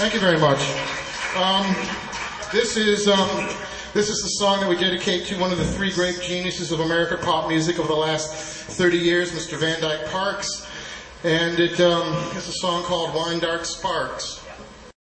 Thank you very much. This is the song that we dedicate to one of the three great geniuses of American pop music over the last 30 years, Mr. Van Dyke Parks. And it's a song called Wine Dark Sparks.